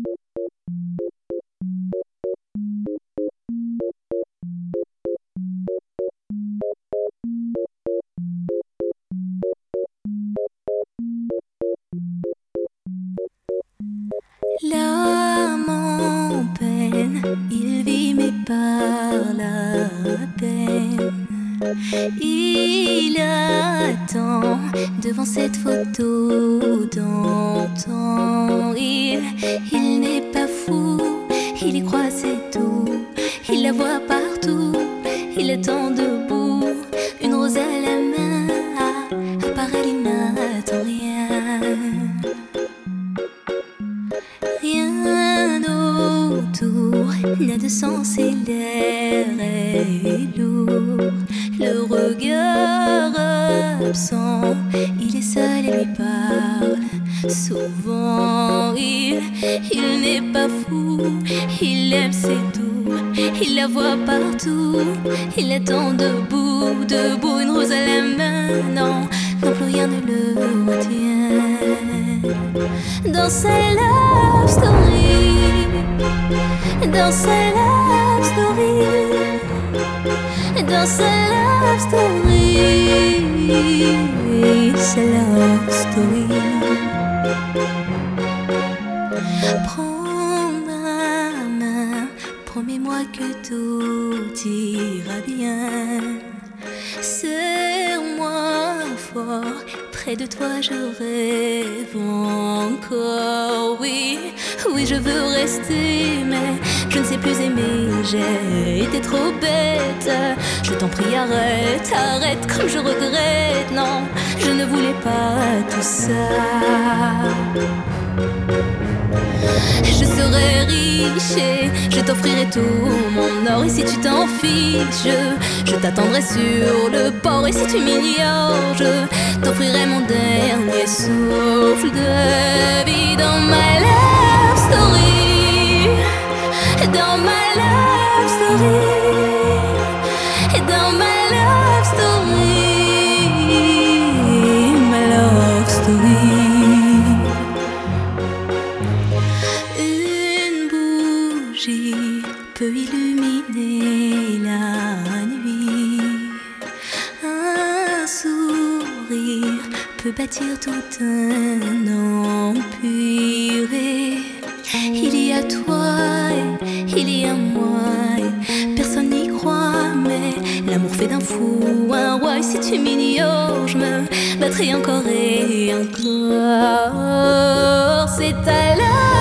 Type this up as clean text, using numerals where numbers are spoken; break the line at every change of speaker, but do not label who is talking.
L'âme en peine, il vit mais par la peine. Il attend devant cette photo d'antan. Il n'est pas fou, il y croit c'est tout. Il la voit partout, il attend debout. Une rose à la main, à part elle il n'attend rien. Rien autour n'a de sens et l'air est lourd. Le regard absent, il est seul et lui parle souvent. Il n'est pas fou, il aime c'est tout. Il la voit partout, il attend debout, debout, une rose à la main. Non, non plus rien ne le retient. Dans sa love story, dans sa love story, dans sa love story, sa love story. Prends ma main, promets-moi que tout ira bien. Serre-moi fort, près de toi je rêve encore. Oui, oui je veux rester, mais je ne sais plus aimer. J'ai été trop bête. Je t'en prie arrête, arrête comme je regrette. Non, je ne voulais pas tout ça. Je serai riche et je t'offrirai tout mon or. Et si tu t'en fiches, je t'attendrai sur le port. Et si tu m'ignores, je t'offrirai mon dernier souffle de vie. Dans ma love story, dans ma love story, dans ma love story, ma love story. Peut illuminer la nuit. Un sourire peut bâtir tout un empire. Il y a toi et il y a moi. Et personne n'y croit, mais l'amour fait d'un fou un roi. Et si tu m'ignores, je me battrai encore et encore. C'est à la